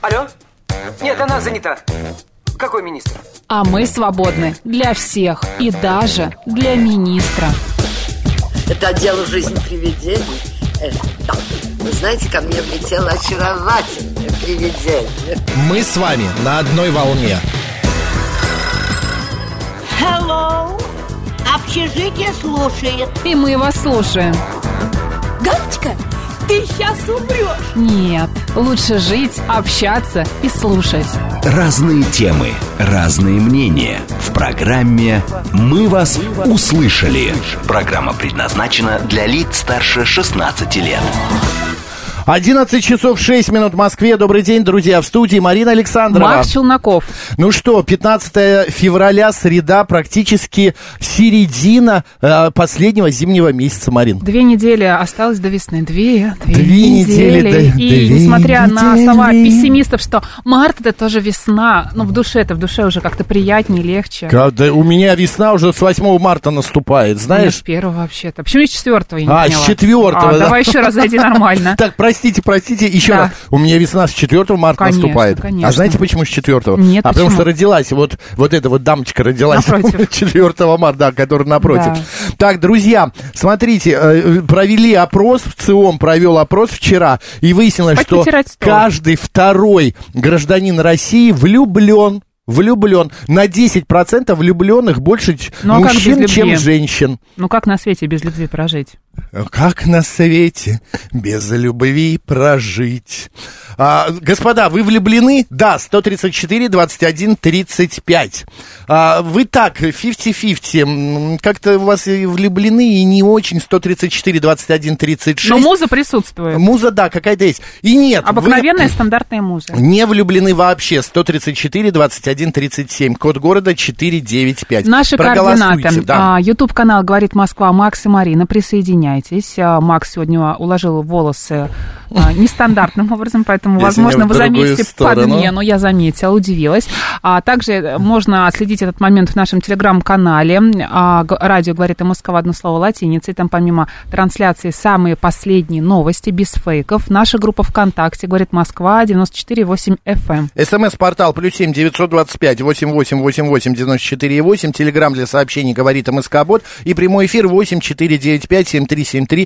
Алло? Нет, она занята. Какой министр? А мы свободны для всех и даже для министра. Это отдел «Жизнь привидений». Да. Вы знаете, ко мне влетело очаровательное привидение. Мы с вами на одной волне. Hello. Общежитие слушает. И мы вас слушаем. Галочка, ты сейчас умрешь. Нет, лучше жить, общаться и слушать. Разные темы, разные мнения. В программе «Мы вас услышали». Программа предназначена для лиц старше 16 лет. 11 часов 6 минут в Москве. Добрый день, друзья. В студии Марина Александрова. Макс Челноков. Ну что, 15 февраля, среда, практически середина последнего зимнего месяца, Марин. 2 недели осталось до весны. Две недели. И несмотря на слова пессимистов, что март это тоже весна, но в душе уже как-то приятнее, легче. Да, у меня весна уже с 8 марта наступает, знаешь? Нет, 1 вообще-то. Почему не 4-го, я не поняла. С 4-го, да. Давай еще раз зайди нормально. Так, простите, еще раз. У меня весна с 4 марта наступает. Конечно. А знаете, почему с 4-го? Нет, потому что родилась, вот эта вот дамочка родилась напротив. 4 марта, да, которая напротив. Да. Так, друзья, смотрите, провели опрос, ЦИОМ провел опрос вчера, и выяснилось, что каждый второй гражданин России влюблен. На 10% влюбленных больше мужчин, чем женщин. Ну как на свете без любви прожить? Как на свете без любви прожить? Господа, вы влюблены? Да, 134, 21, 35. Вы так, 50-50. Как-то у вас и влюблены, и не очень. 134, 21, 36. Но муза присутствует. Муза, да, какая-то есть. И нет. Обыкновенная стандартная муза. Не влюблены вообще. 134, 21, 37. Код города 495. Наши координаты. Да. YouTube-канал «Говорит Москва», Макс и Марина. Присоединяйтесь. Макс сегодня уложил волосы нестандартным образом, поэтому, возможно, вы заметите подмену. Я заметила, удивилась. Также можно отследить этот момент в нашем телеграм-канале. Радио «Говорит Москва», одно слово латиницей. Там помимо трансляции самые последние новости без фейков. Наша группа ВКонтакте «Говорит Москва», 94,8 FM. СМС-портал +7 925 8888 94,8. Телеграм для сообщений «Говорит МСК-бот». И прямой эфир 8 495 7373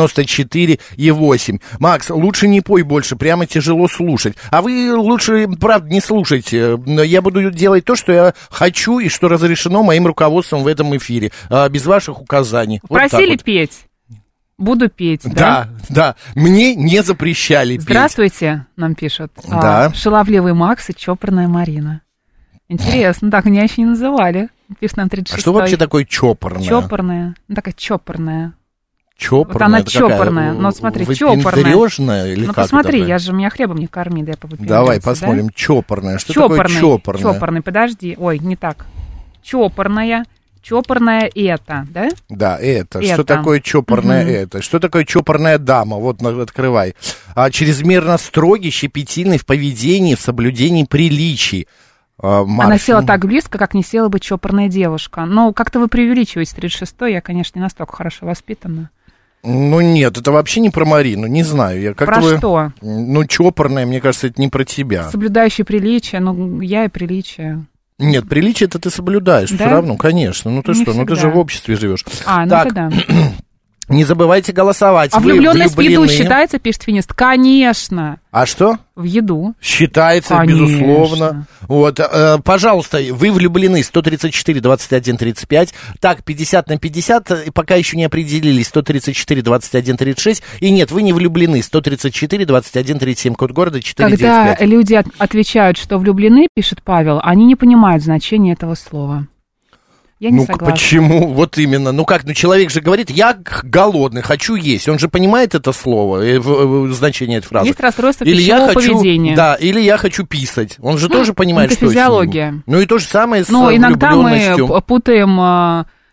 94,8. Макс, лучше не пой больше, прямо тяжело слушать. А вы лучше, правда, не слушайте. Я буду делать то, что я хочу и что разрешено моим руководством в этом эфире. Без ваших указаний. Просили вот петь? Буду петь, да? Да. Мне не запрещали петь. Здравствуйте, нам пишут. Да. Шаловливый Макс и чопорная Марина. Интересно, так меня еще не называли. Пишет нам 36-й. А что вообще такое чопорная? Чопорная. такая чопорная. Чопорная? Вот она чопорная. Ну, смотри, чопорная. Или ну, как посмотри, это? меня хлебом не корми, да я попью. Давай посмотрим. Да? Чопорная. Что такое чопорная? Чопорный, подожди. Ой, не так. Чопорная это, да? Да, это. Что такое чопорная это? Что такое чопорная дама? Вот, открывай. Чрезмерно строгий, щепетильный в поведении, в соблюдении приличий. Она села так близко, как не села бы чопорная девушка. Но как-то вы преувеличиваете 36-й, я, конечно, не настолько хорошо воспитана. Ну нет, это вообще не про Марину, не знаю. Я как-то про что? Ну, чопорная, мне кажется, это не про тебя. Соблюдающий приличие, я и приличие. Нет, приличие это ты соблюдаешь, да? Все равно, конечно. Ну ты не что, всегда. Ну ты же в обществе живешь. Так, да. Не забывайте голосовать. А влюбленность в еду считается, пишет Финист? Конечно. А что? В еду. Считается, конечно. Безусловно. Вот, пожалуйста, вы влюблены, 134, 21, 35. Так, 50 на 50, пока еще не определились, 134, 21, 36. И нет, вы не влюблены, 134, 21, 37, код города 495. Когда люди отвечают, что влюблены, пишет Павел, они не понимают значения этого слова. Я не согласна. Почему? Вот именно. Человек же говорит, я голодный, хочу есть. Он же понимает это слово, значение этой фразы. Есть расстройство пищевого поведения. Да, или я хочу писать. Он же тоже понимает, что это. Физиология. Ну и то же самое с влюбленностью. Иногда мы путаем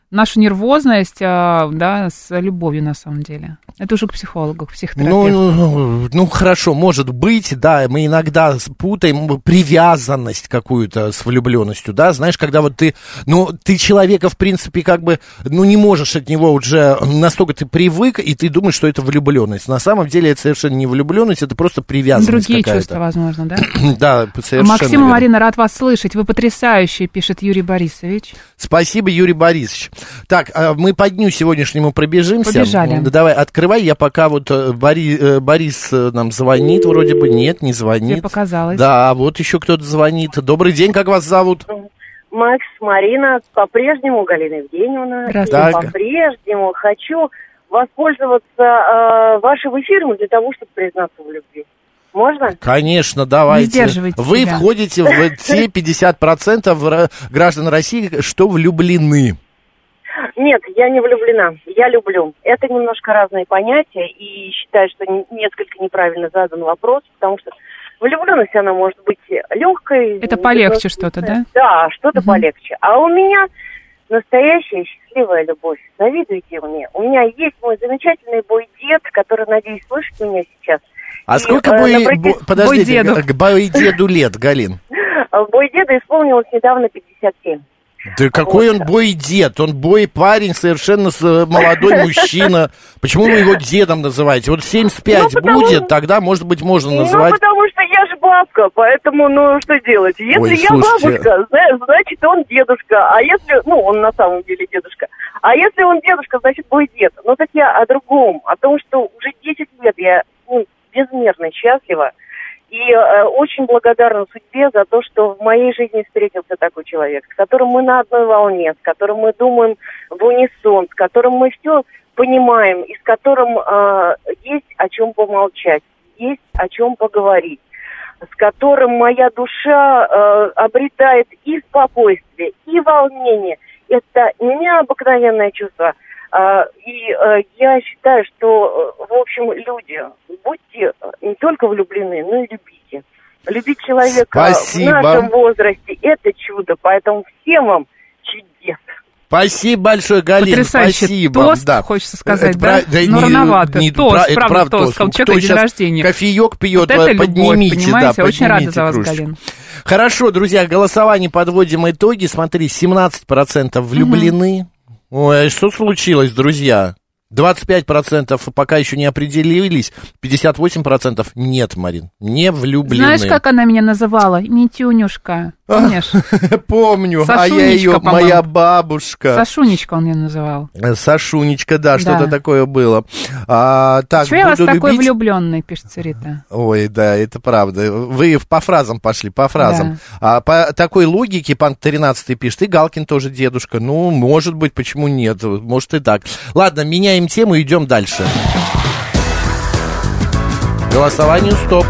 нашу нервозность, да, с любовью на самом деле. Это уже к психологу, к психотерапевту. Ну, хорошо, может быть, да, мы иногда путаем привязанность какую-то с влюбленностью, да, знаешь, когда вот ты человека, в принципе, как бы, не можешь от него уже, настолько ты привык, и ты думаешь, что это влюбленность. На самом деле это совершенно не влюбленность, это просто привязанность другие какая-то. Чувства, возможно, да? Да, совершенно Максим и верно. Марина, рад вас слышать, вы потрясающие, пишет Юрий Борисович. Спасибо, Юрий Борисович. Так, мы по дню сегодняшнему пробежимся. Побежали. Давай, открывай, я пока вот Борис нам звонит, вроде бы, нет, не звонит. Тебе показалось. Да, вот еще кто-то звонит. Добрый день, как вас зовут? Макс, Марина, по-прежнему Галина Евгеньевна. Здравствуйте. И по-прежнему хочу воспользоваться вашим эфиром для того, чтобы признаться в любви. Можно? Конечно, давайте. Не сдерживайте Вы себя. входите в те 50% граждан России, что влюблены. Нет, я не влюблена. Я люблю. Это немножко разные понятия, и считаю, что несколько неправильно задан вопрос, потому что влюбленность, она может быть легкой. Это полегче что-то, да? Да, что-то полегче. А у меня настоящая счастливая любовь. Завидуйте мне. У меня есть мой замечательный бой-дед, который, надеюсь, слышит меня сейчас. А сколько подождите, бой-деду лет, Галин? Бой-деду исполнилось недавно 57. Да какой он бой-дед? Он бой-парень, совершенно молодой мужчина. Почему вы его дедом называете? Вот 75 будет, тогда, может быть, можно называть. Потому что я же бабка, поэтому, что делать? Если я бабушка, значит, он дедушка. А если, он на самом деле дедушка. А если он дедушка, значит, бой-дед. Но так я о другом, о том, что уже 10 лет я безмерно счастлива. И очень благодарна судьбе за то, что в моей жизни встретился такой человек, с которым мы на одной волне, с которым мы думаем в унисон, с которым мы все понимаем, и с которым есть о чем помолчать, есть о чем поговорить, с которым моя душа обретает и спокойствие, и волнение. Это необыкновенное чувство. И я считаю, что, в общем, люди, будьте не только влюблены, но и любите. Любить человека в нашем возрасте – это чудо, поэтому всем вам чудес. Спасибо большое, Галина. Потрясающий Спасибо. тост, да. хочется сказать, это да? Но рановато. Тост, правда, тост. Кто Человек день рождения. Кофеек пьет, вот поднимите, любовь, понимаете? да, Очень рада за вас, кружечку. Галина. Хорошо, друзья, голосование, подводим итоги. Смотри, 17% влюблены. Ой, что случилось, друзья? 25% пока еще не определились, 58% нет, Марин, не влюблены. Знаешь, как она меня называла? Митюнюшка. Помнишь? Помню, а я ее, моя бабушка. Сашунечка он меня называл. Сашунечка, да, что-то такое было. Чего я вас такой влюбленный, пишет Рита. Ой, да, это правда. Вы по фразам пошли, по фразам. Да. По такой логике, пан 13-й пишет, и Галкин тоже дедушка. Ну, может быть, почему нет? Может и так. Ладно, меняем тему, идем дальше. Голосованию стоп.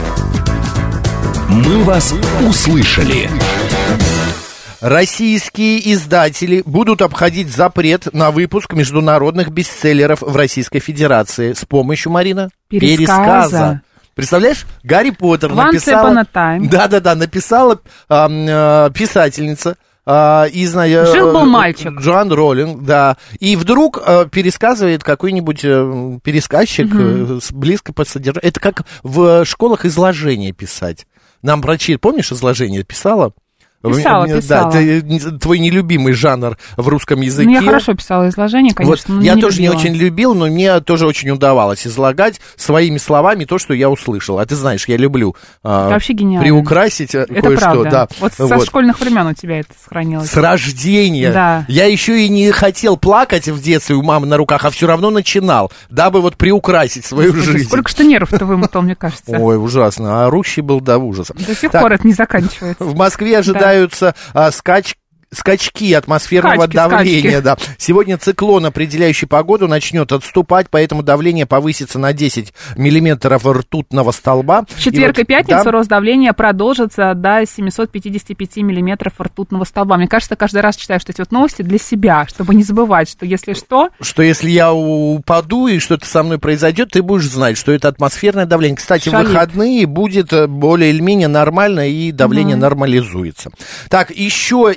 Мы вас услышали. Российские издатели будут обходить запрет на выпуск международных бестселлеров в Российской Федерации с помощью, Марина, пересказа. Представляешь, Гарри Поттер написала... Да-да-да, написала писательница. Жил-был мальчик. Джоан Роулинг, да. И вдруг пересказывает какой-нибудь пересказчик близко по содержанию. Это как в школах изложение писать. Нам помнишь, изложение писала? Писала. Да, твой нелюбимый жанр в русском языке. Ну, я хорошо писала изложение, конечно, вот, но я не тоже любила. не очень любил, но мне тоже очень удавалось излагать своими словами то, что я услышал. А ты знаешь, я люблю вообще гениально. Приукрасить это кое-что. Правда. Да. Вот со школьных времен у тебя это сохранилось. С рождения. Да. Я еще и не хотел плакать в детстве у мамы на руках, а все равно начинал, дабы вот приукрасить свою жизнь. Сколько что нервов-то вымотал, мне кажется. Ой, ужасно. А орущий был до ужаса. До сих пор это не заканчивается. В Москве ожидаются скачки атмосферного давления. Да. Сегодня циклон, определяющий погоду, начнет отступать, поэтому давление повысится на 10 миллиметров ртутного столба. В четверг и пятницу рост давления продолжится до 755 миллиметров ртутного столба. Мне кажется, каждый раз читаю эти вот новости для себя, чтобы не забывать, что если что... Что если я упаду и что-то со мной произойдет, ты будешь знать, что это атмосферное давление. Кстати, в выходные будет более или менее нормально, и давление нормализуется. Так, еще из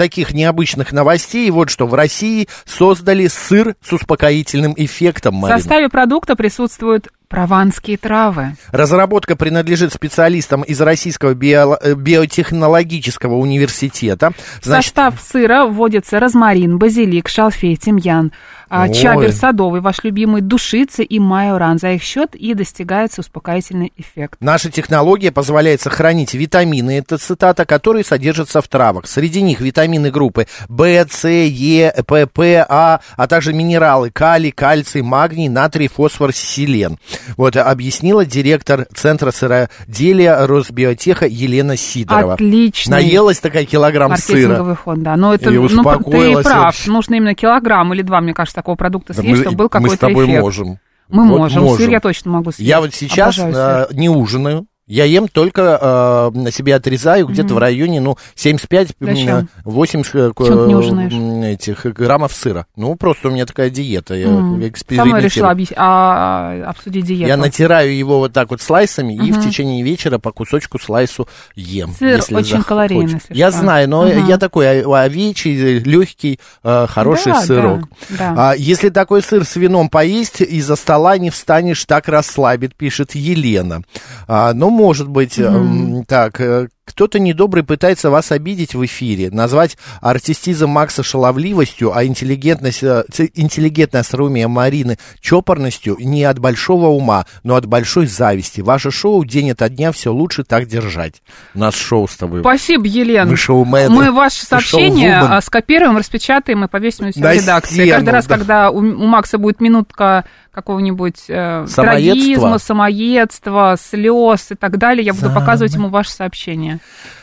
таких необычных новостей. Вот что в России создали сыр с успокоительным эффектом, Марина. В составе продукта присутствуют прованские травы. Разработка принадлежит специалистам из Российского биотехнологического университета. В состав сыра вводится розмарин, базилик, шалфей, тимьян, чабер садовый, ваш любимый, душица и майоран. За их счет и достигается успокоительный эффект. Наша технология позволяет сохранить витамины, это цитата, которые содержатся в травах. Среди них витамины группы В, С, Е, П, П, А, а также минералы калий, кальций, магний, натрий, фосфор, селен. Вот объяснила директор Центра сыроделия Росбиотеха Елена Сидорова. Отлично. Наелась такая килограмм сыра. Маркетинговый ход, да. Но это, ты прав. Нужно именно килограмм или два, мне кажется, такого продукта съесть, чтобы был какой-то эффект. Мы с тобой можем. Мы можем. Сыр я точно могу съесть. Я вот сейчас не ужинаю. Я ем только на себе отрезаю где-то в районе, 75-80 этих граммов сыра. Ну, просто у меня такая диета, я экспериментирую. Сама решила обсудить диету. Я натираю его вот так вот слайсами и в течение вечера по кусочку слайсу ем. Сыр очень калорийный. Я знаю, но я такой овечий, легкий, хороший сырок. Да. Если такой сыр с вином поесть, из-за стола не встанешь, так расслабит, пишет Елена. Может быть, так, кто-то недобрый пытается вас обидеть в эфире, назвать артистизм Макса шаловливостью, а интеллигентное остроумие Марины чопорностью не от большого ума, но от большой зависти. Ваше шоу день ото дня все лучше, так держать. У нас шоу с тобой. Спасибо, Елена. Мы шоумены. Мы ваше сообщение скопируем, распечатаем и повесим у себя в редакции. Каждый раз, когда у Макса будет минутка какого-нибудь трагизма, самоедства, слез и так далее, я буду показывать ему ваше сообщение.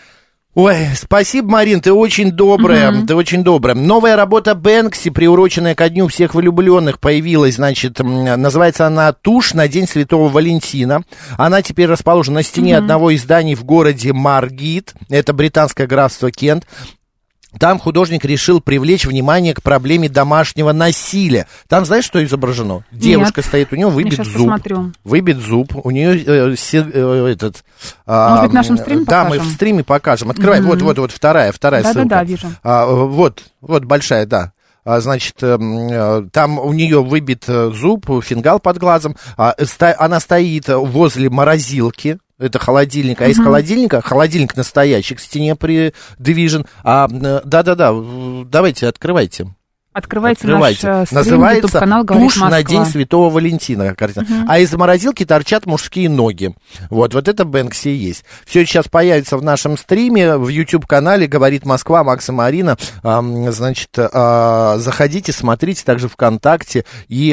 Ой, спасибо, Марин, ты очень добрая, ты очень добрая. Новая работа Бэнкси, приуроченная ко Дню всех влюбленных, появилась, значит, называется она «Тушь на День Святого Валентина». Она теперь расположена на стене одного из зданий в городе Маргит, это британское графство Кент. Там художник решил привлечь внимание к проблеме домашнего насилия. Там, знаешь, что изображено? Девушка стоит, у нее выбит зуб. Посмотрю. Выбит зуб, у нее Может быть, в нашем стриме покажем? Да, мы в стриме покажем. Открывай, вот, вторая ссылка. Да, вижу. Вот большая, да. Значит, там у нее выбит зуб, фингал под глазом. Она стоит возле морозилки. Это холодильник, а из холодильника, холодильник настоящий, к стене придвижен. Да-да-да, давайте, открывайте. Открывайте наш стрим, называется YouTube-канал «Говорит «Тушь Москва». на День Святого Валентина». А из морозилки торчат мужские ноги. Вот это Бэнкси и есть. Все сейчас появится в нашем стриме, в YouTube-канале «Говорит Москва», Макс и Марина. Значит, заходите, смотрите, также ВКонтакте и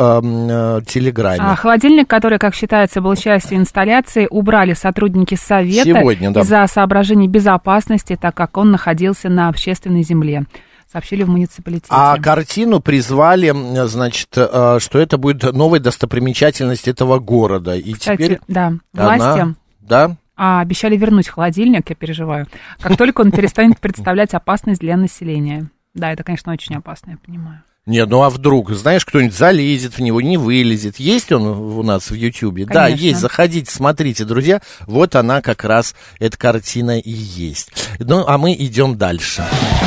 в Телеграме. Холодильник, который, как считается, был частью инсталляции, убрали сотрудники Совета сегодня, да, из-за соображений безопасности, так как он находился на общественной земле. Сообщили в муниципалитете. А картину призвали, значит, что это будет новая достопримечательность этого города. И кстати, теперь да, власти обещали вернуть холодильник, я переживаю, как только он перестанет представлять опасность для населения. Да, это, конечно, очень опасно, я понимаю. Нет, а вдруг, знаешь, кто-нибудь залезет в него, не вылезет. Есть он у нас в Ютьюбе? Да, есть, заходите, смотрите, друзья. Вот она как раз, эта картина и есть. А мы идем дальше.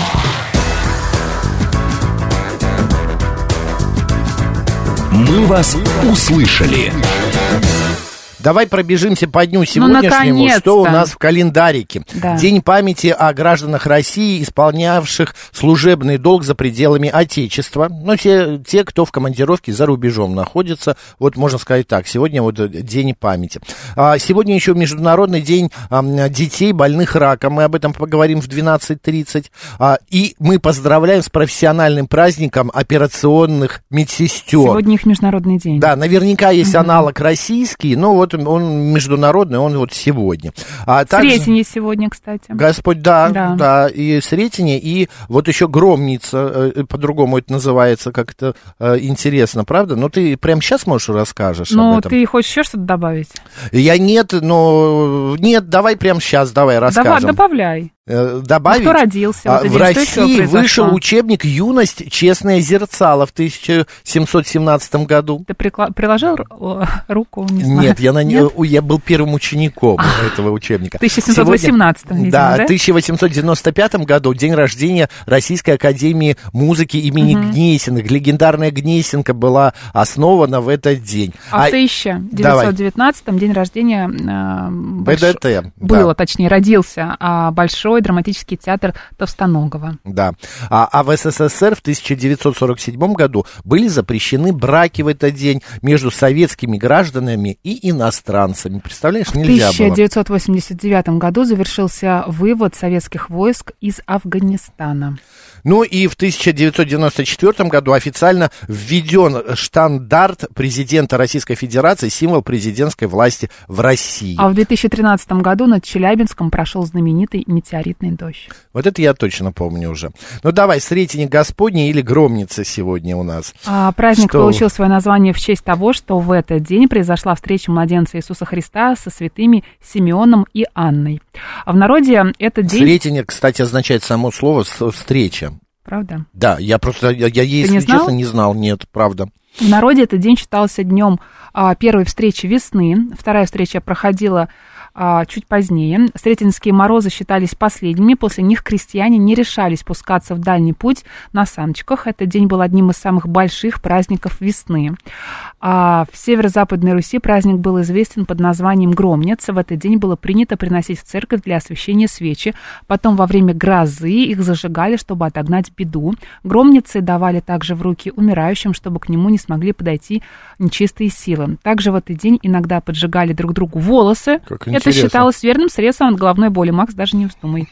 Мы вас услышали. Давай пробежимся по дню сегодняшнему, что у нас в календарике. Да. День памяти о гражданах России, исполнявших служебный долг за пределами Отечества. Те, кто в командировке за рубежом находится. Вот можно сказать так, сегодня день памяти. Сегодня еще Международный день детей, больных раком. Мы об этом поговорим в 12:30. И мы поздравляем с профессиональным праздником операционных медсестер. Сегодня их Международный день. Да, наверняка есть аналог российский, но он международный, он сегодня. Сретение сегодня, кстати. Господь, да, и Сретение, и вот еще Громница, по-другому это называется, как-то интересно, правда? Но ты прямо сейчас, можешь, расскажешь об этом? Ты хочешь еще что-то добавить? Нет, давай прямо сейчас, давай расскажем. Давай, добавляй. добавить? Кто родился? В России вышел учебник «Юность. Честное зерцало» в 1717 году. Ты приложил руку? Не знаю. Нет, я был первым учеником этого учебника. В 1718, видимо, да? В 1895 году день рождения Российской академии музыки имени Гнесиных. Легендарная Гнесинка была основана в этот день. А в 1919 день рождения БДТ. Было, точнее, родился Большой драматический театр Товстоногова. Да. А в СССР в 1947 году были запрещены браки в этот день между советскими гражданами и иностранцами. Представляешь, нельзя было. В 1989 году завершился вывод советских войск из Афганистана. Ну и в 1994 году официально введен штандарт президента Российской Федерации, символ президентской власти в России. А в 2013 году над Челябинском прошел знаменитый метеоритный дождь. Вот это я точно помню уже. Ну давай, Сретение Господне или Громница сегодня у нас. Праздник получил свое название в честь того, что в этот день произошла встреча младенца Иисуса Христа со святыми Симеоном и Анной. А в народе этот день... Сретение, кстати, означает само слово «встреча». Правда? Да, я если честно, не знал, нет, правда. В народе этот день считался днем первой встречи весны. Вторая встреча проходила чуть позднее. Сретенские морозы считались последними. После них крестьяне не решались спускаться в дальний путь на саночках. Этот день был одним из самых больших праздников весны. В северо-западной Руси праздник был известен под названием Громница. В этот день было принято приносить в церковь для освящения свечи. Потом во время грозы их зажигали, чтобы отогнать беду. Громницы давали также в руки умирающим, чтобы к нему не смогли подойти нечистые силы. Также в этот день иногда поджигали друг другу волосы. Это считалось верным средством от головной боли. Макс, даже не вздумай.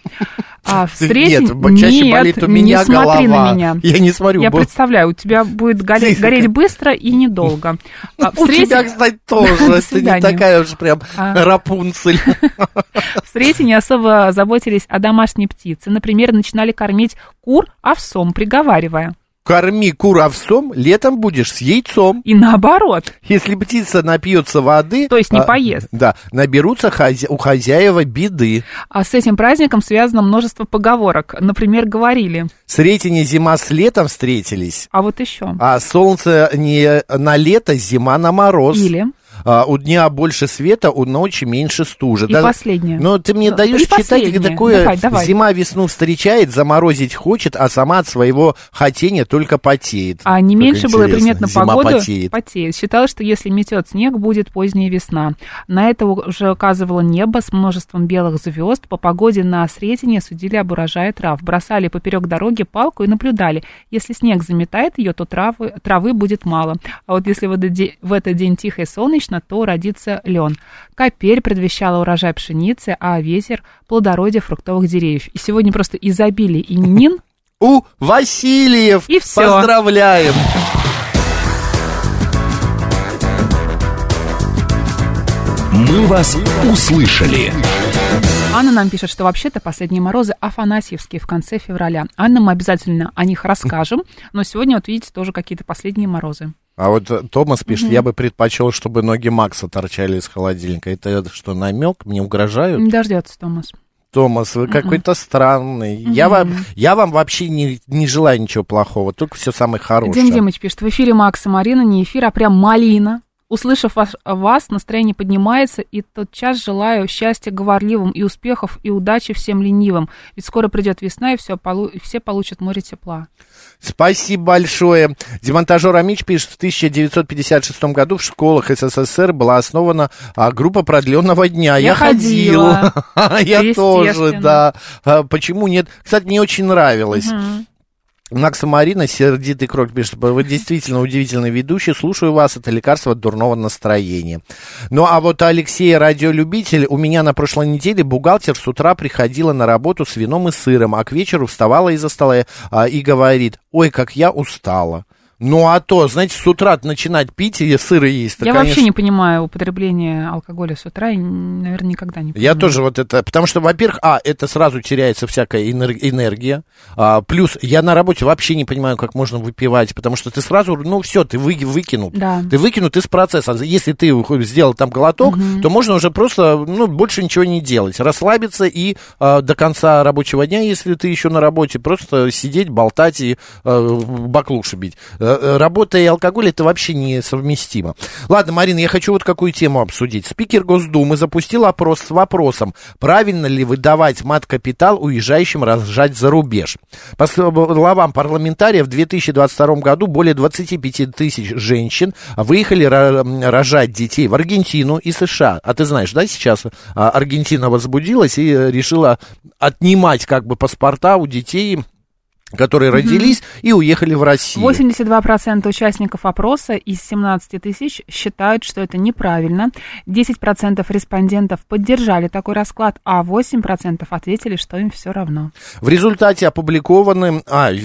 Нет, чаще болит у меня голова. Смотри на меня. Я не смотрю. Я представляю, у тебя будет гореть быстро и недолго. У тебя, кстати, тоже. Ты не такая уж прям Рапунцель. В Сретении особо заботились о домашней птице. Например, начинали кормить кур овсом, приговаривая: корми кур овсом, летом будешь с яйцом. И наоборот. Если птица напьется воды... То есть не поест. Да, наберутся у хозяева беды. А с этим праздником связано множество поговорок. Например, говорили: Сретение зима с летом встретились. А вот еще. А солнце не на лето, зима на мороз. Или... у дня больше света, у ночи меньше стужи. И последнее. Но ты мне даешь читать такое: давай. Зима весну встречает, заморозить хочет, а сама от своего хотения только потеет. А не меньше было приметно погоду. Потеет. Считалось, что если метет снег, будет поздняя весна. На это уже указывало небо с множеством белых звезд. По погоде на Сретение судили об урожае трав. Бросали поперек дороги палку и наблюдали. Если снег заметает ее, то травы будет мало. А вот если в этот день тихо и солнечно, то родится лен. Капель предвещала урожай пшеницы, а ветер — плодородие фруктовых деревьев. И сегодня просто изобилие именин. У Васильев! И все. Поздравляем! Мы вас услышали. Анна нам пишет, что вообще-то последние морозы афанасьевские в конце февраля. Анна, мы обязательно о них расскажем, но сегодня, вот видите, тоже какие-то последние морозы. А вот Томас пишет: я бы предпочел, чтобы ноги Макса торчали из холодильника. Это что, намек? Мне угрожают? Не дождется, Томас. Томас, вы какой-то странный. Я вам вообще не желаю ничего плохого, только все самое хорошее. Дим Димыч пишет: в эфире Макс и Марина, не эфир, а прям малина. Услышав вас, настроение поднимается, и тотчас желаю счастья говорливым, и успехов, и удачи всем ленивым. Ведь скоро придет весна, и все получат море тепла. Спасибо большое. Демонтажер Амич пишет: в 1956 году в школах СССР была основана группа продленного дня. Я ходила. Я тоже, да. Почему нет? Кстати, мне очень нравилось. Макса Марина, сердитый крок, пишет: вы действительно удивительный ведущий, слушаю вас, это лекарство от дурного настроения. Ну, а вот Алексей, радиолюбитель: у меня на прошлой неделе бухгалтер с утра приходила на работу с вином и сыром, а к вечеру вставала из-за стола и говорит: ой, как я устала. Ну, а то, знаете, с утра начинать пить и сыры есть. Я вообще не понимаю употребление алкоголя с утра, и, наверное, никогда не понимаю. Я тоже вот это, потому что, во-первых, это сразу теряется всякая энергия, плюс я на работе вообще не понимаю, как можно выпивать, потому что ты сразу, все, ты выкинут. Да. Ты выкинут из процесса. Если ты сделал там глоток, то можно уже просто, больше ничего не делать, расслабиться и до конца рабочего дня, если ты еще на работе, просто сидеть, болтать и баклуши бить. Работа и алкоголь — это вообще несовместимо. Ладно, Марина, я хочу вот какую тему обсудить. Спикер Госдумы запустил опрос с вопросом, правильно ли выдавать мат-капитал уезжающим рожать за рубеж. По словам парламентариев, в 2022 году более 25 тысяч женщин выехали рожать детей в Аргентину и США. А ты знаешь, да, сейчас Аргентина возбудилась и решила отнимать паспорта у детей, которые родились и уехали в Россию. 82% участников опроса из 17 тысяч считают, что это неправильно. 10% респондентов поддержали такой расклад, а 8% ответили, что им все равно. Результаты опубликованы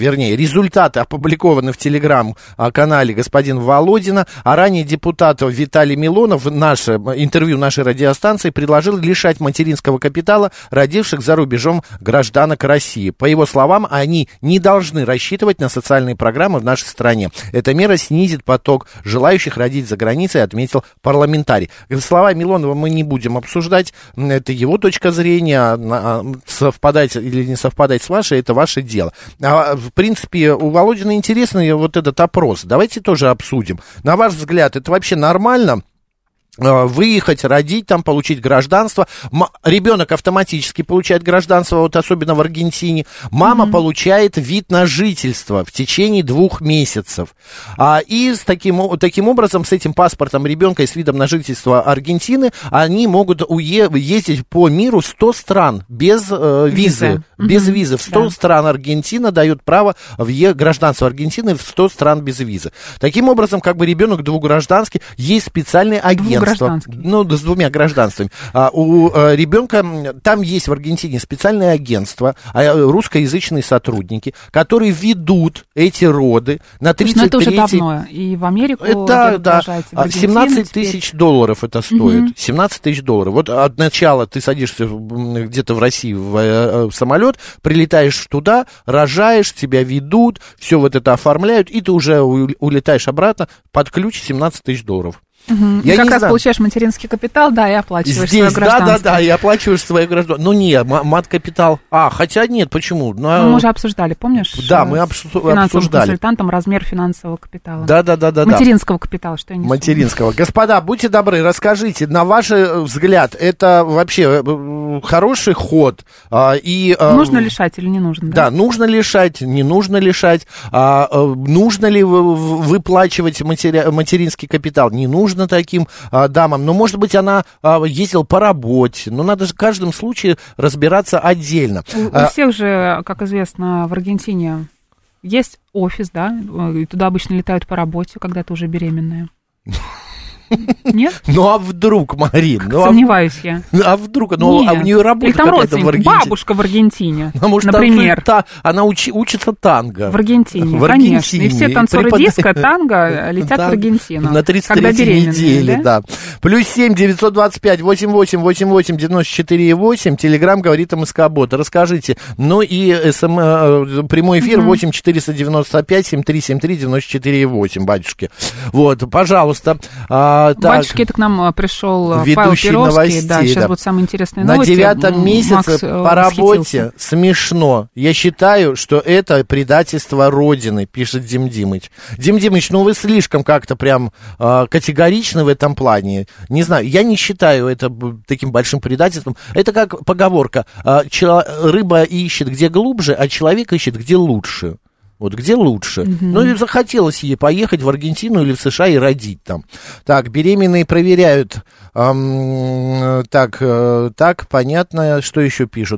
в телеграм-канале господина Володина, а ранее депутат Виталий Милонов в интервью нашей радиостанции предложил лишать материнского капитала родивших за рубежом гражданок России. По его словам, они не должны рассчитывать на социальные программы в нашей стране. Эта мера снизит поток желающих родить за границей, отметил парламентарий. Слова Милонова мы не будем обсуждать. Это его точка зрения. Совпадать или не совпадать с вашей, это ваше дело. В принципе, у Володина интересный вот этот опрос. Давайте тоже обсудим. На ваш взгляд, это вообще нормально? Выехать, родить там, получить гражданство. Ребенок автоматически получает гражданство, вот особенно в Аргентине. Мама получает вид на жительство в течение 2 месяцев. И таким образом, с этим паспортом ребенка и с видом на жительство Аргентины, они могут ездить по миру 100 стран без визы. Без визы. В 100 стран Аргентина дает право гражданство Аргентины в 100 стран без визы. Таким образом, ребенок двугражданский, есть специальный агент. С 2 гражданствами. У ребенка, там есть в Аргентине специальное агентство, русскоязычные сотрудники, которые ведут эти роды на 33-й... Но это уже давно, и в Америку... Да, $17 это стоит, $17 000. Вот от начала ты садишься где-то в России в самолет, прилетаешь туда, рожаешь, тебя ведут, все вот это оформляют, и ты уже улетаешь обратно под ключ $17 000. Я как раз получаешь материнский капитал, и оплачиваешь свое гражданство. Да, и оплачиваешь свое гражданство. Мат-капитал. Хотя нет, почему? Мы уже обсуждали, помнишь? Да, мы обсуждали. Финансовым консультантом размер финансового капитала. Да. Материнского капитала, что я не Материнского. Господа, будьте добры, расскажите, на ваш взгляд, это вообще хороший ход? Нужно лишать или не нужно? Да, нужно лишать, не нужно лишать. Нужно ли выплачивать материнский капитал? Не нужно таким дамам, но, может быть, она ездила по работе, но надо же в каждом случае разбираться отдельно. У всех же, как известно, в Аргентине есть офис, и туда обычно летают по работе, когда ты уже беременная. Нет? Ну, а вдруг, Марин? Сомневаюсь я. А вдруг? А у нее работа какая-то в Аргентине. Бабушка в Аргентине, например. Она учится танго. В Аргентине, конечно. И все танцоры диско, танго летят в Аргентину. На 33-й неделе, да. Плюс 7-925-88-88-94-8. Телеграм говорит МСК-бот. Расскажите. Ну и прямой эфир 8-495-7373-94-8, батюшки. Вот, пожалуйста. Батюшки, это к нам пришел Павел Перовский. Сейчас будут самые интересные новости. На 9-м месяце по работе смешно. Я считаю, что это предательство Родины, пишет Дим Димыч. Дим Димыч, вы слишком как-то прям категоричны в этом плане. Не знаю, я не считаю это таким большим предательством. Это как поговорка. Рыба ищет где глубже, а человек ищет где лучше. Вот где лучше. Ну, захотелось ей поехать в Аргентину или в США и родить там. Так, беременные проверяют. Так, понятно, что еще пишут.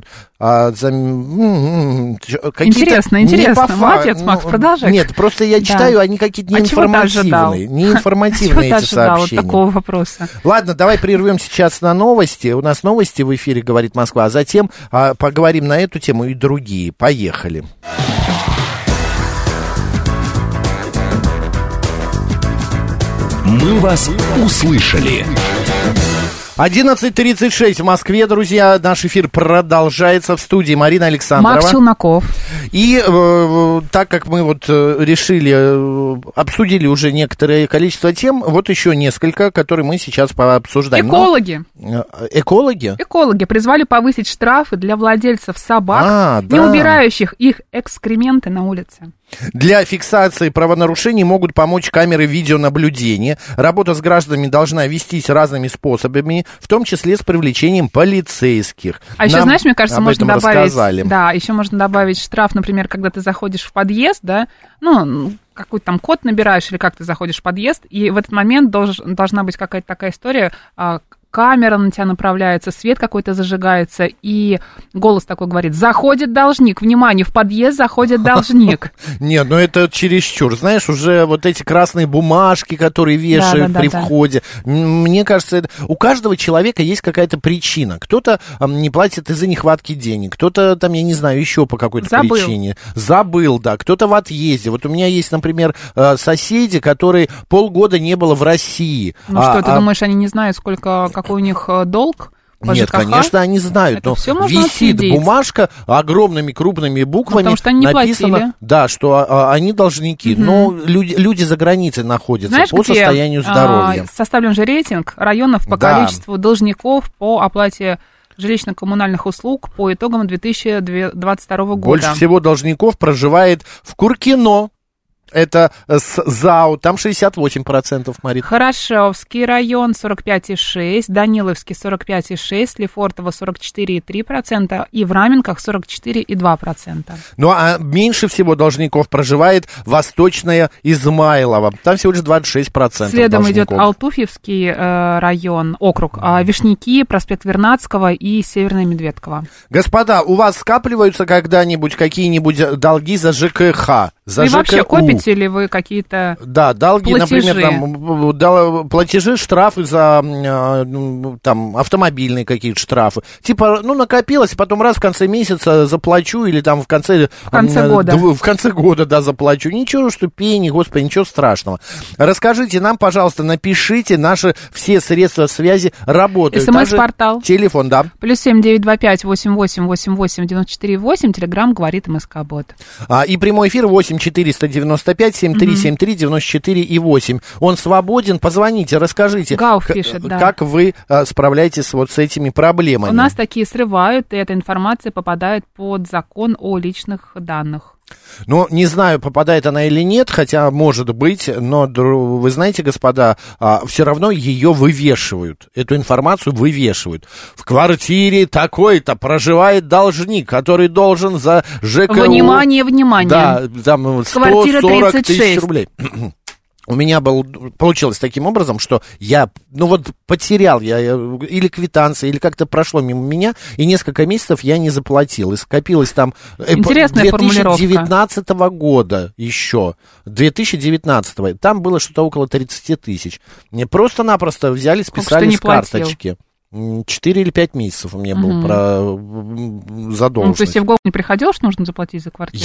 Интересно. Молодец, Макс, продолжай. Нет, просто я читаю, они какие-то неинформативные. Неинформативные эти сообщения. Такого вопроса? Ладно, давай прервем сейчас на новости. У нас новости в эфире «Говорит Москва», а затем поговорим на эту тему и другие. Поехали. Мы вас услышали. 11:36 в Москве, друзья. Наш эфир продолжается. В студии Марина Александрова. Макс Челноков. И так как мы вот обсудили уже некоторое количество тем, вот еще несколько, которые мы сейчас пообсуждаем. Экологи. Экологи? Экологи призвали повысить штрафы для владельцев собак, не убирающих их экскременты на улице. Для фиксации правонарушений могут помочь камеры видеонаблюдения. Работа с гражданами должна вестись разными способами, в том числе с привлечением полицейских. А еще, знаешь, мне кажется, можно добавить... Да, еще можно добавить штраф, например, когда ты заходишь в подъезд, да, ну, какой-то там код набираешь, или как ты заходишь в подъезд, и в этот момент должна быть какая-то такая история... камера на тебя направляется, свет какой-то зажигается, и голос такой говорит: заходит должник, внимание, в подъезд заходит должник. Нет, ну это чересчур. Знаешь, уже вот эти красные бумажки, которые вешают при входе, мне кажется, у каждого человека есть какая-то причина. Кто-то не платит из-за нехватки денег, кто-то там, я не знаю, еще по какой-то причине. Забыл, да, кто-то в отъезде. Вот у меня есть, например, соседи, которые полгода не было в России. Ну что, ты думаешь, они не знают, какой у них долг? Нет, конечно, они знают, но висит бумажка огромными крупными буквами, потому что они написано, платили. Да, что они должники, но люди за границей находятся. Знаешь, по состоянию здоровья. Составлен же рейтинг районов по количеству должников по оплате жилищно-коммунальных услуг по итогам 2022 года. Больше всего должников проживает в Куркино. Это ЗАО, там 68%, Марит. Хорошевский район 45,6%, Даниловский 45,6%, Лефортово 44,3% и в Раменках 44,2%. Ну, а меньше всего должников проживает Восточное Измайлово, там всего лишь 26%. Следом должников. идет Алтуфьевский район, округ, Вишняки, проспект Вернадского и Северная Медведково. Господа, у вас скапливаются когда-нибудь какие-нибудь долги за ЖКХ? За и ЖКУ. Вообще копите ли вы какие-то долги, платежи? Например, там, платежи, штрафы за там, автомобильные какие-то штрафы. Типа, накопилось, потом раз в конце месяца заплачу, или там в конце года. В конце года, да, заплачу. Ничего, что пени, господи, ничего страшного. Расскажите нам, пожалуйста, напишите, наши все средства связи работают. СМС-портал. Телефон, да. +7 925 88 88 94 8. Телеграм говорит МСК-бот. И прямой эфир 8 495 7373 94 и 8. Он свободен, позвоните, расскажите, Гауф пишет, как вы справляетесь вот с этими проблемами. У нас такие срывают, и эта информация попадает под закон о личных данных. Ну, не знаю, попадает она или нет, хотя может быть, но вы знаете, господа, все равно ее вывешивают, эту информацию вывешивают. В квартире такой-то проживает должник, который должен за ЖКУ... Внимание! Да, там 140 тысяч рублей. У меня получилось таким образом, что я, потерял или квитанции, или как-то прошло мимо меня, и несколько месяцев я не заплатил. И скопилось там... Интересная 2019 года еще. 2019. Там было что-то около 30 тысяч. Мне просто-напросто взяли, списали с карточки. 4 или 5 месяцев у меня был задолженность. То есть тебе в голову не приходило, что нужно заплатить за квартиру?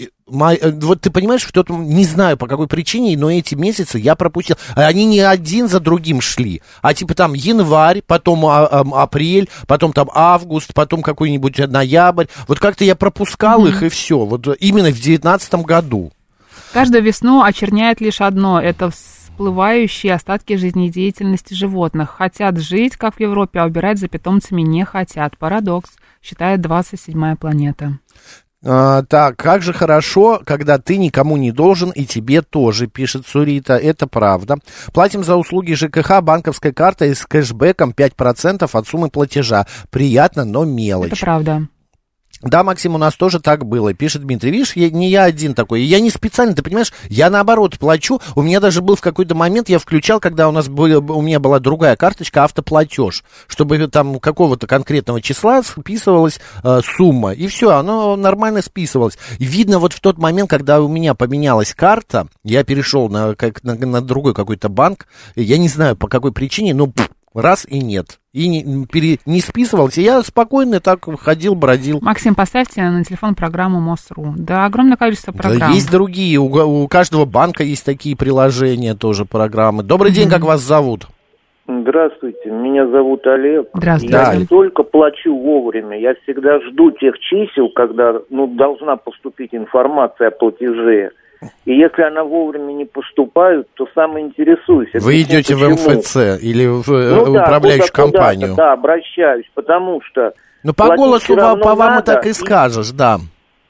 Вот ты понимаешь, не знаю по какой причине, но эти месяцы я пропустил. Они не один за другим шли, а типа там январь, потом апрель, потом там август, потом какой-нибудь ноябрь. Вот как-то я пропускал их, и все. Вот именно в 2019 году. Каждую весну очерняет лишь одно – это всплывающие остатки жизнедеятельности животных. Хотят жить, как в Европе, а убирать за питомцами не хотят. Парадокс, считает 27-я планета. Так, как же хорошо, когда ты никому не должен, и тебе тоже, пишет Сурита, это правда. Платим за услуги ЖКХ банковской картой с кэшбэком 5% от суммы платежа. Приятно, но мелочь. Это правда. Да, Максим, у нас тоже так было, пишет Дмитрий. Видишь, не я один такой. Я не специально, ты понимаешь, я наоборот плачу. У меня даже был в какой-то момент, я включал, когда у меня была другая карточка, автоплатеж, чтобы там какого-то конкретного числа списывалась сумма. И все, оно нормально списывалось. И видно, вот в тот момент, когда у меня поменялась карта, я перешел на другой какой-то банк, я не знаю по какой причине, но Раз и нет. И не списывался. Я спокойно так ходил, бродил. Максим, поставьте на телефон программу МОСРУ. Да, огромное количество программ. Да, есть другие. У каждого банка есть такие приложения тоже, программы. Добрый день, как вас зовут? Здравствуйте, меня зовут Олег. Здравствуйте. Я не только плачу вовремя, я всегда жду тех чисел, когда должна поступить информация о платеже. И если она вовремя не поступает, то сам интересуюсь. Вы идете в МФЦ или в управляющую компанию? Да, обращаюсь, потому что... Ну, по голосу по вам и так и скажешь, да.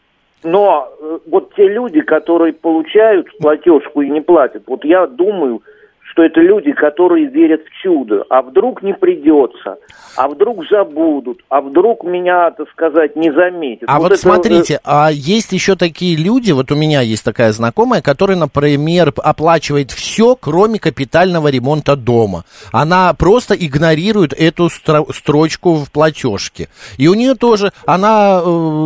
Но вот те люди, которые получают платежку и не платят, вот я думаю, что это люди, которые верят в чудо. А вдруг не придется, а вдруг забудут, а вдруг меня, так сказать, не заметят. А вот смотрите, а есть еще такие люди, вот у меня есть такая знакомая, которая, например, оплачивает все, кроме капитального ремонта дома. Она просто игнорирует эту строчку в платежке. И у нее тоже, она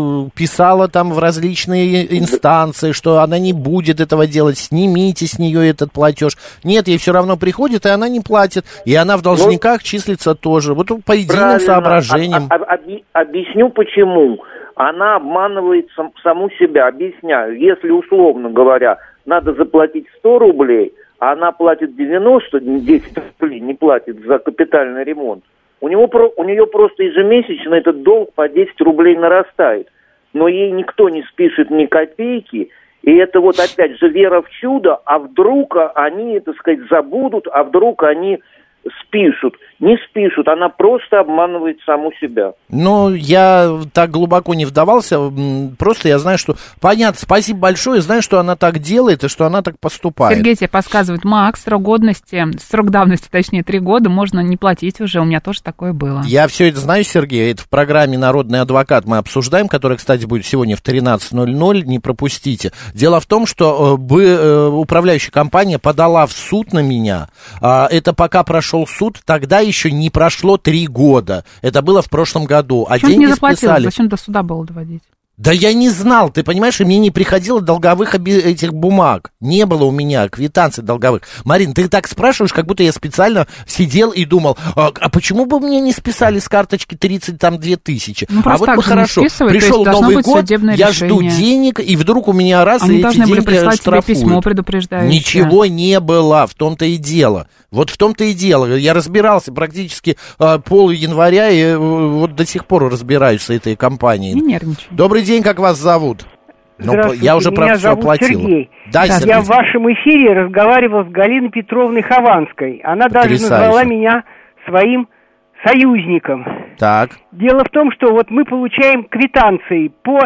писала там в различные инстанции, что она не будет этого делать, снимите с нее этот платеж. Нет, ей все равно приходит, и она не платит. И она в должниках числится тоже. Вот по единым соображениям. Объясню почему. Она обманывает саму себя. Объясняю. Если, условно говоря, надо заплатить 100 рублей, а она платит 90, 10 рублей не платит за капитальный ремонт, у нее просто ежемесячно этот долг по 10 рублей нарастает. Но ей никто не спишет ни копейки. И это вот опять же вера в чудо, а вдруг они, так сказать, забудут, а вдруг они спишут. Не спишут, она просто обманывает саму себя. Ну, я так глубоко не вдавался, просто я знаю, что... Понятно, спасибо большое, знаю, что она так делает и что она так поступает. Сергей тебе подсказывает, Макс, срок давности, точнее, 3 года, можно не платить уже, у меня тоже такое было. Я все это знаю, Сергей, это в программе «Народный адвокат» мы обсуждаем, которая, кстати, будет сегодня в 13:00, не пропустите. Дело в том, что управляющая компания подала в суд на меня, это пока прошел суд, тогда еще не прошло 3 года. Это было в прошлом году. А деньги не заплатил? списали. Зачем до суда было доводить? Да я не знал, ты понимаешь, и мне не приходило долговых этих бумаг. Не было у меня квитанций долговых. Марин, ты так спрашиваешь, как будто я специально сидел и думал, а почему бы мне не списали с карточки 32 тысячи? Ну, а вот бы хорошо, пришел Новый год, я жду денег, и вдруг у меня раз, они и эти деньги прислать штрафуют. тебе письмо предупреждающее. Ничего не было, в том-то и дело. Вот в том-то и дело. Я разбирался практически пол января, и вот до сих пор разбираюсь с этой компанией. Не нервничай. Добрый день, как вас зовут? Здравствуйте, я уже меня все оплатил. Сергей. Да, Сергей. Я в вашем эфире разговаривал с Галиной Петровной Хованской. Она даже назвала меня своим союзником. Так. Дело в том, что вот мы получаем квитанции за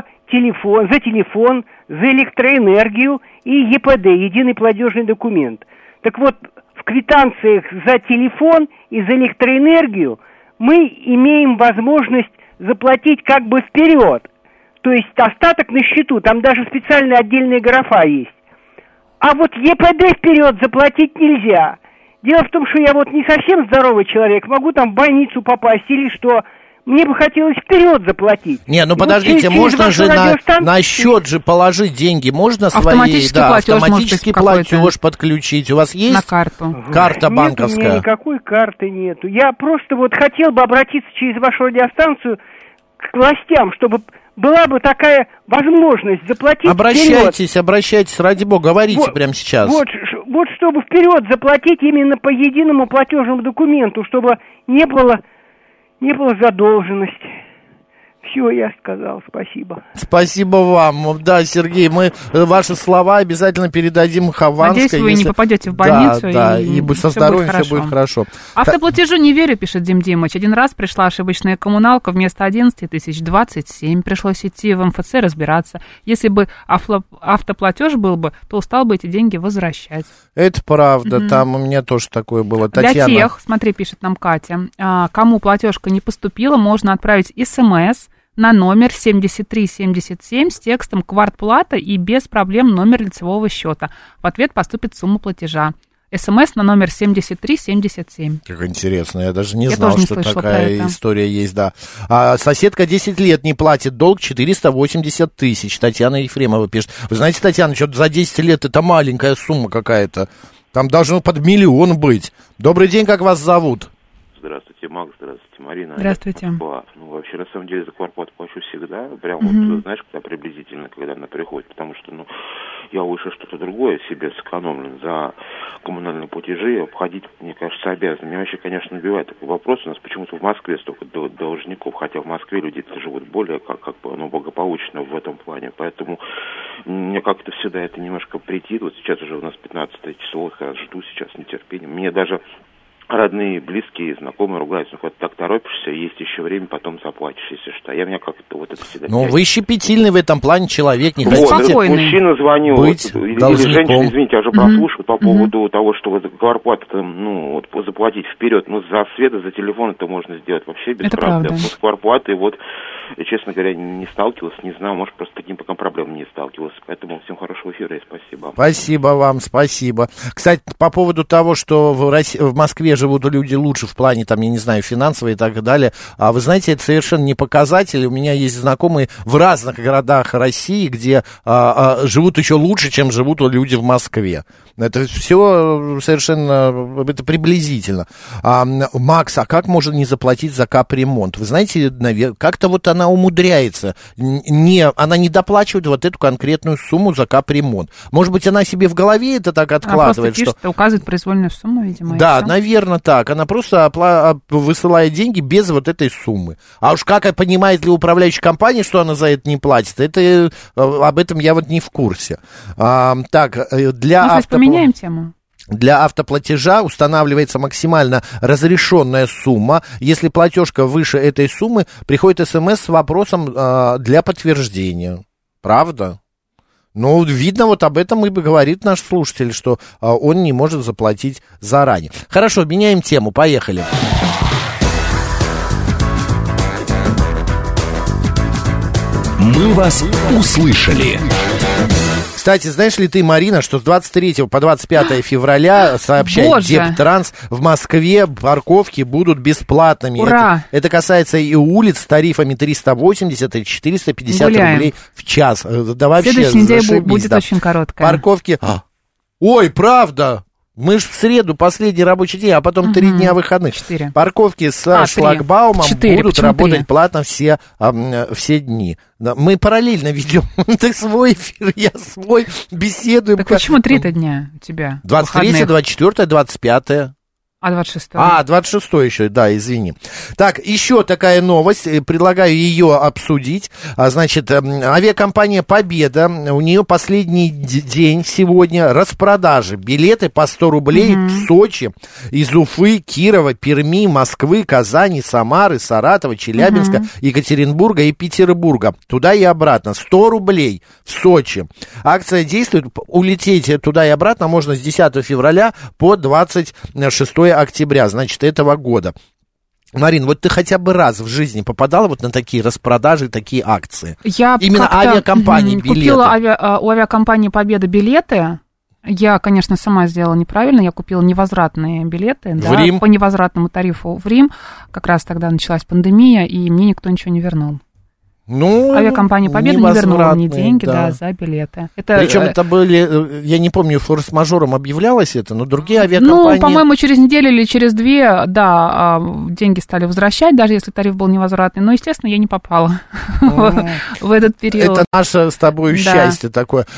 телефон, за электроэнергию и ЕПД, единый платежный документ. Так вот, в квитанциях за телефон и за электроэнергию мы имеем возможность заплатить как бы вперед. То есть остаток на счету, там даже специальная отдельная графа есть. А вот ЕПД вперед заплатить нельзя. Дело в том, что я вот не совсем здоровый человек, могу там в больницу попасть или что. Мне бы хотелось вперед заплатить. Не, ну подождите, вот можно же на счет же положить деньги, можно автоматический платеж подключить. У вас есть на карту? Карта банковская? Нет, у меня никакой карты нету. Я просто вот хотел бы обратиться через вашу радиостанцию к властям, чтобы была бы такая возможность заплатить Обращайтесь, ради бога, говорите прямо сейчас. Вот чтобы вперед заплатить именно по единому платежному документу, чтобы не было задолженности. Все, я сказал, спасибо. Спасибо вам. Да, Сергей, мы ваши слова обязательно передадим Хованской. Надеюсь, вы не попадете в больницу. Да, и со здоровьем все будет хорошо. Автоплатежу не верю, пишет Дим Димыч. Один раз пришла ошибочная коммуналка, вместо 11 тысяч 27. Пришлось идти в МФЦ разбираться. Если бы автоплатеж был бы, то устал бы эти деньги возвращать. Это правда, там у меня тоже такое было. Татьяна. Для тех, смотри, пишет нам Катя, кому платежка не поступила, можно отправить СМС на номер 7377 с текстом «Квартплата» и без проблем номер лицевого счета. В ответ поступит сумма платежа. СМС на номер 7377. Как интересно, я даже не знал, что такая история есть, да. Соседка 10 лет не платит долг 480 тысяч. Татьяна Ефремова пишет. Вы знаете, Татьяна, что-то за 10 лет это маленькая сумма какая-то. Там должно под 1 миллион быть. Добрый день, как вас зовут? Здравствуйте, Макс, здравствуйте, Марина. Здравствуйте. Ну, вообще, на самом деле, за квартплату плачу всегда. Прям вот, знаешь, когда приблизительно, когда она приходит. Потому что, ну, я лучше что-то другое себе сэкономлю. За коммунальные платежи обходить, мне кажется, обязан. Меня вообще, конечно, набивает такой вопрос. У нас почему-то в Москве столько должников. Хотя в Москве люди-то живут более, как бы, ну, благополучно в этом плане. Поэтому мне как-то всегда это немножко претит. Вот сейчас уже у нас 15 число, я жду сейчас с нетерпением. Мне даже родные, близкие, знакомые ругаются, ну, вот так торопишься, есть еще время, потом заплатишь, если что. Я меня как-то вот это всегда... Ну, вы щепетильный в этом плане человек, не вот, хотите мужчина звонил, быть или женщина, извините, я уже прослушал по поводу того, что вот квартплату, ну, вот заплатить вперед, ну, за свет, за телефон это можно сделать вообще без проблем. С квартплатой вот, честно говоря, не сталкивался, не знаю, может, просто таким пока проблемам не сталкивался. Поэтому всем хорошего эфира и спасибо. Спасибо вам, спасибо. Кстати, по поводу того, что в Москве живут люди лучше в плане, там, я не знаю, финансово и так далее. А вы знаете, это совершенно не показатель. У меня есть знакомые в разных городах России, где живут еще лучше, чем живут люди в Москве. Это все совершенно, это приблизительно. Макс, а как можно не заплатить за капремонт? Вы знаете, как-то вот она умудряется. Она не доплачивает вот эту конкретную сумму за капремонт. Может быть, она себе в голове это так откладывает. Она просто пишет, указывает произвольную сумму, видимо. Да, наверное, так. Она просто высылает деньги без вот этой суммы. А уж как понимает ли управляющая компания, что она за это не платит, это, об этом я вот не в курсе. Так, поменяем тему. Для автоплатежа устанавливается максимально разрешенная сумма. Если платежка выше этой суммы, приходит СМС с вопросом для подтверждения. Правда? Ну, видно, вот об этом и говорит наш слушатель, что он не может заплатить заранее. Хорошо, меняем тему, поехали. Мы вас услышали. Кстати, знаешь ли ты, Марина, что с 23 по 25 февраля, сообщает Дептранс, в Москве парковки будут бесплатными. Ура! Это касается и улиц с тарифами 380 и 450 рублей в час. Да вообще, следующая неделя будет очень короткая. Парковки... Ой, правда! Мы же в среду, последний рабочий день, а потом 3 дня выходных. 4. Парковки с шлагбаумом 4. будут Почему работать 3? платно все дни. Мы параллельно ведем. Ты свой эфир, я свой, беседуем. Так почему 3 дня у тебя? 23, 24, 25. А 26? 26 еще, да, извини. Так, еще такая новость, предлагаю ее обсудить. Значит, авиакомпания «Победа», у нее последний день сегодня распродажи. Билеты по 100 рублей в Сочи, из Уфы, Кирова, Перми, Москвы, Казани, Самары, Саратова, Челябинска, Екатеринбурга и Петербурга. Туда и обратно. 100 рублей в Сочи. Акция действует, улететь туда и обратно можно с 10 февраля по 26 октября, значит, этого года. Марин, вот ты хотя бы раз в жизни попадала вот на такие распродажи, такие акции? Я именно авиакомпании билеты. Купила у авиакомпании «Победа» билеты. Я, конечно, сама сделала неправильно. Я купила невозвратные билеты Рим? По невозвратному тарифу в Рим. Как раз тогда началась пандемия, и мне никто ничего не вернул. Ну, авиакомпания «Победа» не вернула мне деньги за билеты. Причем это были, я не помню, форс-мажором объявлялось это, но другие авиакомпании... Ну, по-моему, через неделю или через 2, да, деньги стали возвращать, даже если тариф был невозвратный. Но, естественно, я не попала в этот период. Это наше с тобой счастье такое.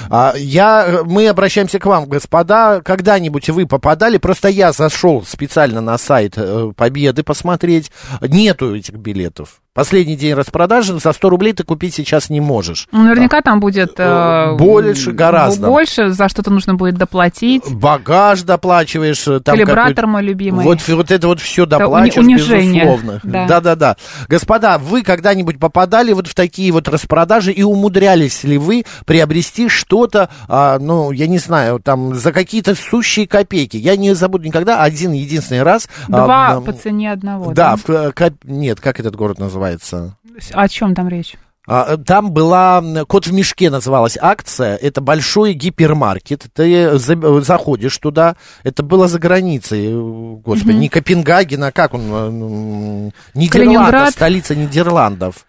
Мы обращаемся к вам, господа. Когда-нибудь вы попадали? Просто я зашел специально на сайт «Победы» посмотреть. Нету этих билетов. Последний день распродажи, за 100 рублей ты купить сейчас не можешь. Наверняка там будет больше, гораздо. Больше, за что-то нужно будет доплатить. Багаж доплачиваешь. Калибратор мой любимый. Вот это вот все доплачиваешь, безусловно. Да. Господа, вы когда-нибудь попадали вот в такие вот распродажи и умудрялись ли вы приобрести что-то, ну, я не знаю, там, за какие-то сущие копейки? Я не забуду никогда, один единственный раз. 2 по цене одного. Да, нет, как этот город называется? О чем там речь? Там была, «Кот в мешке» называлась акция, это большой гипермаркет, ты заходишь туда, это было за границей, господи, не Копенгаген, а как он, Нидерландов, столица Нидерландов.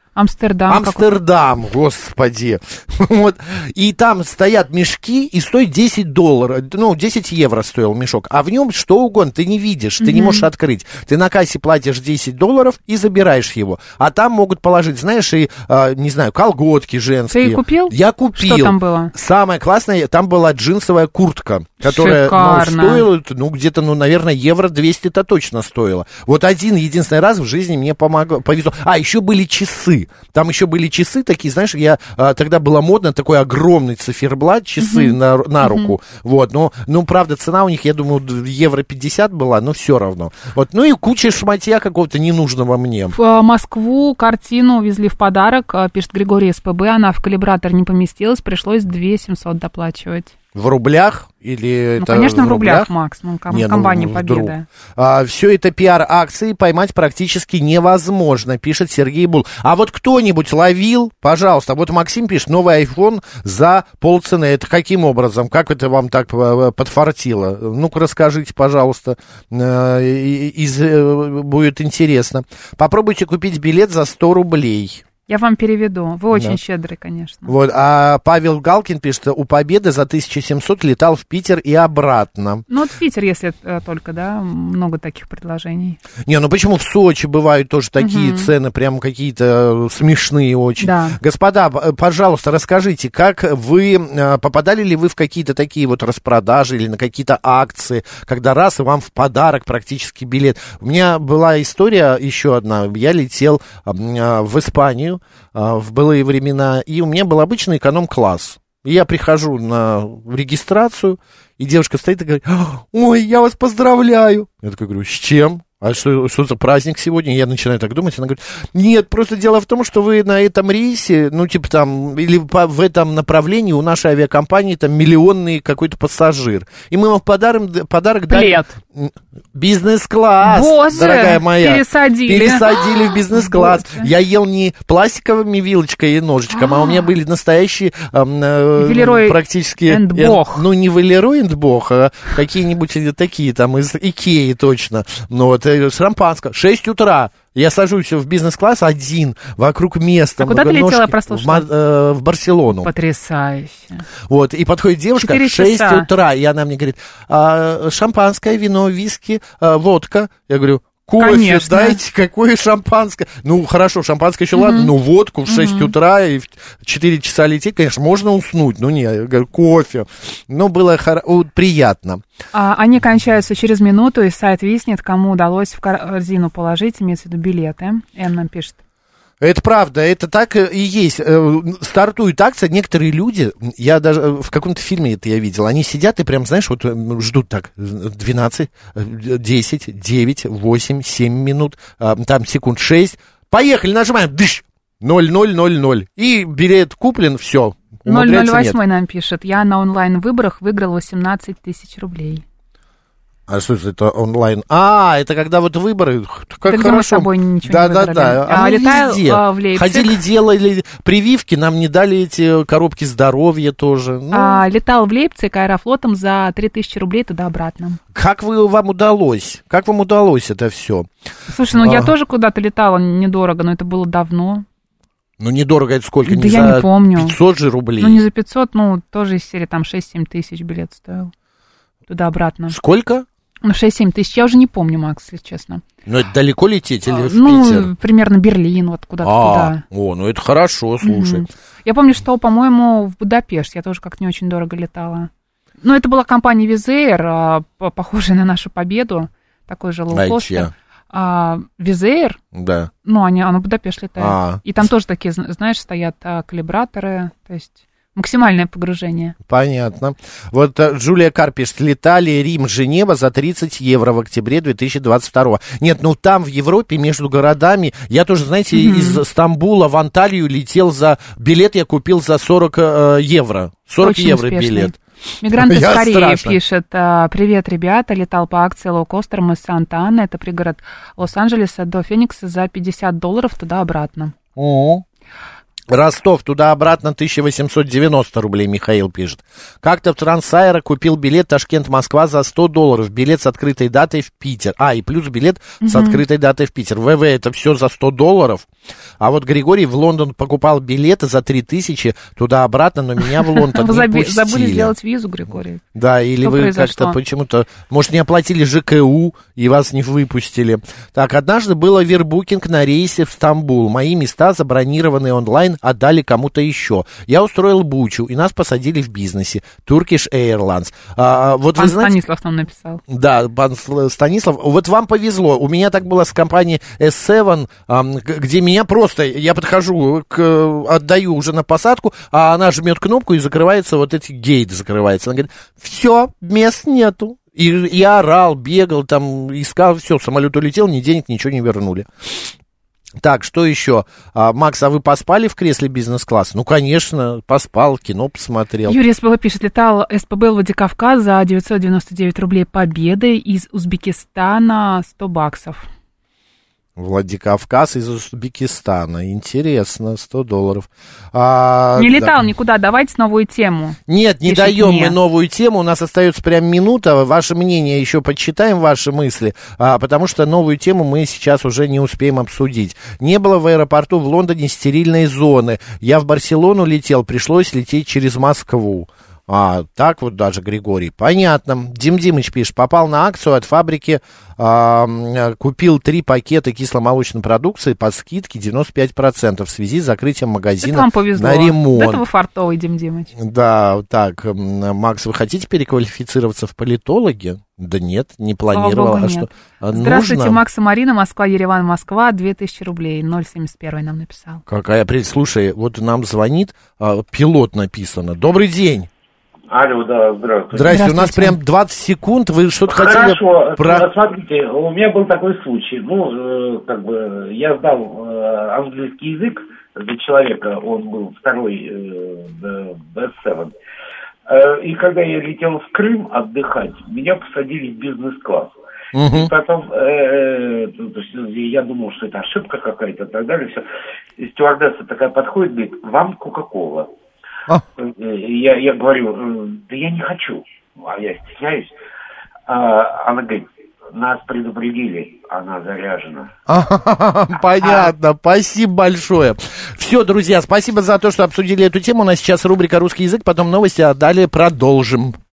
Амстердам, господи. Вот. И там стоят мешки, и стоит $10, 10 евро стоил мешок, а в нем что угодно, ты не видишь, ты не можешь открыть. Ты на кассе платишь $10 и забираешь его. А там могут положить, знаешь, и, не знаю, колготки женские. Ты купил? Я купил. Что там было? Самое классное, там была джинсовая куртка, которая стоила, где-то, наверное, евро 200-то точно стоила. Вот единственный раз в жизни мне повезло. А, еще были часы. Там еще были часы такие, знаешь, тогда было модно, такой огромный циферблат, часы на руку. Вот, но, правда, цена у них, я думаю, евро 50 была, но все равно. Вот, и куча шматья какого-то ненужного мне. В Москву картину увезли в подарок, пишет Григорий СПБ, она в калибратор не поместилась, пришлось 2700 доплачивать. В рублях или это конечно, в рублях, Макс, компания «Победа». Все это пиар-акции, поймать практически невозможно, пишет Сергей Бул. А вот кто-нибудь ловил, пожалуйста, вот Максим пишет, новый iPhone за полцены. Это каким образом? Как это вам так подфартило? Ну-ка, расскажите, пожалуйста, будет интересно. Попробуйте купить билет за 100 рублей. Я вам переведу. Вы очень щедрый, конечно. Вот, а Павел Галкин пишет, у Победы за 1700 летал в Питер и обратно. Ну, вот в Питер, если только, да, много таких предложений. Не, почему в Сочи бывают тоже такие цены, прям какие-то смешные очень. Да. Господа, пожалуйста, расскажите, как вы, попадали ли вы в какие-то такие вот распродажи или на какие-то акции, когда раз и вам в подарок практически билет. У меня была история еще одна, я летел в Испанию, в былые времена, и у меня был обычный эконом-класс. И я прихожу в регистрацию, и девушка стоит и говорит: ой, я вас поздравляю. Я такой говорю: с чем? А что за праздник сегодня? Я начинаю так думать, она говорит: нет, просто дело в том, что вы на этом рейсе, или в этом направлении у нашей авиакомпании там миллионный какой-то пассажир. И мы вам в подарок дали бизнес-класс, Боже, дорогая моя. Пересадили в бизнес-класс. Боже. Я ел не пластиковыми вилочкой и ножичком, а у меня были настоящие практически... не Валерой энд Бог, а какие-нибудь такие там из Икеи точно. Шампанское. 6 утра. Я сажусь в бизнес-класс один, вокруг места. А куда ты летела, прослушала? В Барселону. Потрясающе. Вот, и подходит девушка в 6 утра, и она мне говорит: шампанское, вино, виски, водка. Я говорю: кофе, конечно. Дайте, какое шампанское. Ну, хорошо, шампанское еще ладно, но водку в 6 утра и в 4 часа лететь, конечно, можно уснуть. Ну, нет, я говорю, кофе. Но было приятно. Они кончаются через минуту, и сайт виснет, кому удалось в корзину положить, имеется в виду билеты. М нам пишет. Это правда, это так и есть. Стартует акция, некоторые люди, я даже в каком-то фильме это я видел, они сидят и прям, знаешь, вот ждут так 12, 10, 9, 8, 7 минут, там секунд 6. Поехали, нажимаем, дыш, 0-0-0-0. И билет куплен, все. 008 нам пишет, я на онлайн-выборах выиграл 18 тысяч рублей. А что это онлайн? Это когда вот выборы, как так хорошо. Мы с тобой ничего не выбрали. Да. Летаю в Лейпциг. Ходили, делали прививки, нам не дали эти коробки здоровья тоже. Летал в Лейпциг аэрофлотом за 3000 рублей туда-обратно. Как вам удалось? Как вам удалось это все? Слушай, я тоже куда-то летала недорого, но это было давно. Ну, недорого это сколько? Да я не помню. 500 же рублей? Ну, не за 500, тоже из серии там 6-7 тысяч билет стоил. Туда-обратно. Сколько? 6-7 тысяч, я уже не помню, Макс, если честно. Ну, это далеко лететь или в Питер? Примерно Берлин, вот куда-то туда. Это хорошо, слушай. Я помню, что, по-моему, в Будапешт я тоже как-то не очень дорого летала. Это была компания Wizz Air, похожая на нашу Победу, такой же лоукостер. Wizz Air, да. Она в Будапешт летает. И там тоже такие, знаешь, стоят калибраторы, то есть... Максимальное погружение. Понятно. Вот Джулия Кар пишет, летали Рим-Женева за 30 евро в октябре 2022. Нет, там в Европе между городами, я тоже, знаете, из Стамбула в Анталию летел билет я купил за 40 евро. 40 очень евро успешный. Билет. Мигрант из Кореи пишет, привет, ребята, летал по акции лоукостером из Санта-Ана, это пригород Лос-Анджелеса, до Феникса за $50 туда-обратно. Ростов, туда-обратно 1890 рублей, Михаил пишет. Как-то в Трансаэро купил билет Ташкент-Москва за $100, билет с открытой датой в Питер. И плюс билет с открытой датой в Питер. ВВ это все за $100? А вот Григорий в Лондон покупал билеты за 3000 туда-обратно, но меня в Лондон не пустили. Забыли сделать визу, Григорий. Да, или что вы произошло? Как-то почему-то, может, не оплатили ЖКУ и вас не выпустили. Так, однажды был овербукинг на рейсе в Стамбул. Мои места, забронированные онлайн, отдали кому-то еще. Я устроил бучу, и нас посадили в бизнесе. Turkish Airlines. Вот пан Станислав нам написал. Да, пан Станислав. Вот вам повезло. У меня так было с компанией S7, где меня просто... Я подхожу, отдаю уже на посадку, а она жмет кнопку, и закрывается, вот эти гейт закрывается. Она говорит, все, мест нету. И я орал, бегал, там, искал, все, самолет улетел, ни денег, ничего не вернули. Так, что еще? Макс, а вы поспали в кресле бизнес-класса? Ну, конечно, поспал, кино посмотрел. Юрий СПБ пишет, летал СПБ Владикавказ за 999 рублей Победы из Узбекистана, $100. Владикавказ из Узбекистана. Интересно, $100. Не летал никуда, давайте новую тему. Нет, не даем мы новую тему, у нас остается прям минута. Ваше мнение еще почитаем, ваши мысли, потому что новую тему мы сейчас уже не успеем обсудить. Не было в аэропорту в Лондоне стерильной зоны. Я в Барселону летел, пришлось лететь через Москву. Так вот даже, Григорий. Понятно. Дим Димыч пишет, попал на акцию от фабрики, купил 3 пакета кисломолочной продукции по скидке 95% в связи с закрытием магазина это вам повезло. На ремонт. Это вы фартовый, Дим Димыч. Да, так, Макс, вы хотите переквалифицироваться в политологи? Да нет, не планировал. Богу, нет. Здравствуйте, нужно... Макс и Марина, Москва, Ереван, Москва, 2000 рублей, 071 нам написал. Какая, слушай, вот нам звонит, пилот написано. Добрый день. Алло, да, здравствуйте. Здравствуйте, у нас прям 20 секунд, вы что-то хотели... Хорошо, смотрите, у меня был такой случай, я сдал английский язык для человека, он был второй S7, и когда я летел в Крым отдыхать, меня посадили в бизнес-класс. И потом, я думал, что это ошибка какая-то и так далее, все. И стюардесса такая подходит, говорит, вам Кока-Кола. Я говорю, да я не хочу, а я стесняюсь. Она говорит, нас предупредили, она заряжена. Понятно, спасибо большое. Все, друзья, спасибо за то, что обсудили эту тему. У нас сейчас рубрика «Русский язык», потом новости, а далее продолжим.